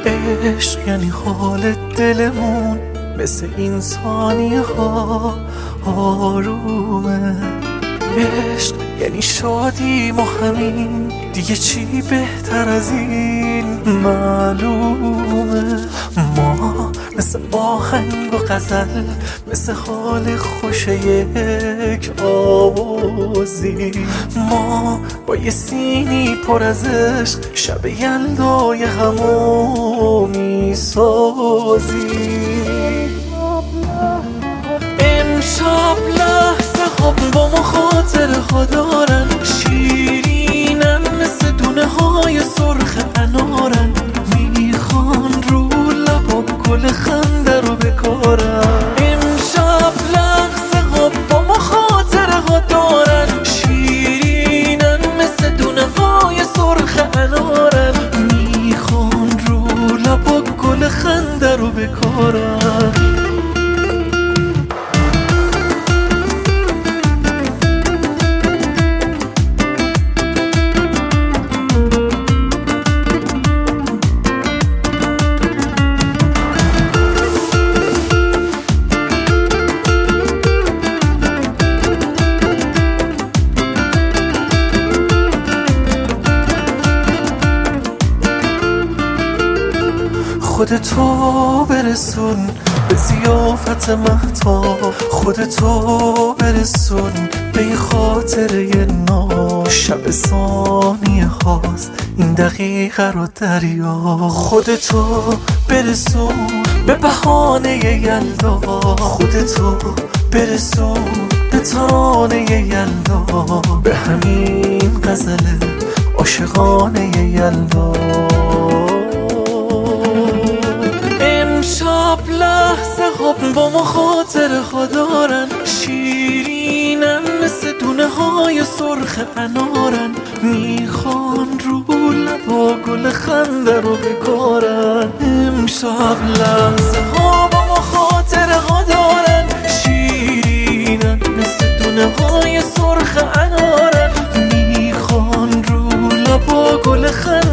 عشق یعنی حال دلمون مثل این ثانیه ها آرومه. عشق یعنی شادیم و همین دیگه چی بهتر از این معلومه. ما مثل آهنگ و غزل، مثل حال خوش یک آوازی، ما با یه سینی پر از عشق شب یلدای همو میسازی. امشب لحظه ها با ما خاطره ها دارن، شیرینن مثل دونه های سرخ انارن، میخوان رو لبا گل خنده رو بکارن. امشب لحظه ها با ما خاطره ها دارن، شیرینن مثل دونه های سرخ انارن، میخوان رو لبا گل خنده رو بکارن. خودتو برسون به ضیافت مهتاب، خودتو برسون به یه خاطره ناز. شب ثانیه هاست این دقیقه رو دریا، خودتو برسون به بهانه یلدا، خودتو برسون به ترانه یلدا، به همین غزل عاشقانه یلدا. امشب لحظه ها با ما خاطره ها دارن، شیرینن مثل دونه های سرخ انارن، میخوان رو لبا گل خنده رو بکارن. امشب لحظه ها با ما خاطره ها دارن، شیرینن مثل دونه های سرخ انارن، میخوان رو لبا گل خنده